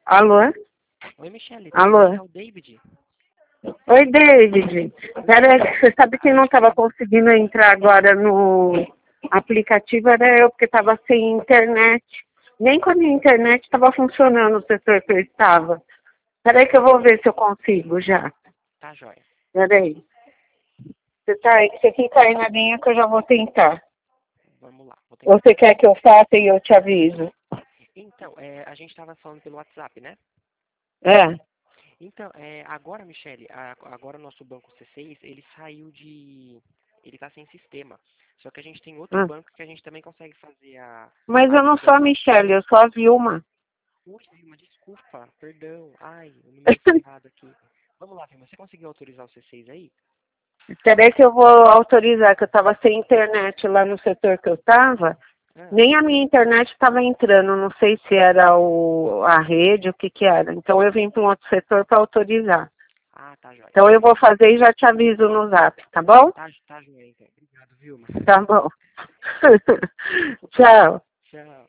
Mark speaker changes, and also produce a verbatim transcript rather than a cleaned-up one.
Speaker 1: Alô?
Speaker 2: Oi, Michele, tudo bem?
Speaker 1: Alô?
Speaker 2: É o David.
Speaker 1: Oi, David. Pera, você sabe que não estava conseguindo entrar agora no aplicativo, era eu, porque estava sem internet. Nem com a minha internet estava funcionando o setor que eu estava. Peraí que eu vou ver se eu consigo já.
Speaker 2: Tá, joia.
Speaker 1: Peraí. Você, tá aí, você fica aí na linha que eu já vou tentar.
Speaker 2: Vamos lá, vou
Speaker 1: Ou
Speaker 2: tentar
Speaker 1: você
Speaker 2: também.
Speaker 1: quer que eu faça e eu te aviso?
Speaker 2: Então, é, a gente estava falando pelo WhatsApp, né?
Speaker 1: É.
Speaker 2: Então, é, agora, Michele, a- agora o nosso banco C seis, ele saiu de... Ele tá sem sistema. Só que a gente tem outro
Speaker 1: Hum.
Speaker 2: banco que a gente também consegue fazer a,
Speaker 1: Mas
Speaker 2: a
Speaker 1: eu não sou a
Speaker 2: liquidação.
Speaker 1: Michelle, eu sou a Vilma.
Speaker 2: Ui, Vilma, desculpa, perdão. Ai, o número tá errado aqui. Vamos lá, Vilma, você conseguiu autorizar o C seis aí?
Speaker 1: Peraí que eu vou autorizar, que eu estava sem internet lá no setor que eu estava.
Speaker 2: Ah,
Speaker 1: Nem a minha internet estava entrando, não sei se era o, a rede, o que que era. Então eu vim para um outro setor para autorizar.
Speaker 2: ah, tá, joia.
Speaker 1: Então eu vou fazer e já te aviso no zap, tá bom?
Speaker 2: Tá, tá, joia, então. Obrigado, Vilma.
Speaker 1: Tá bom. Tchau.
Speaker 2: Tchau.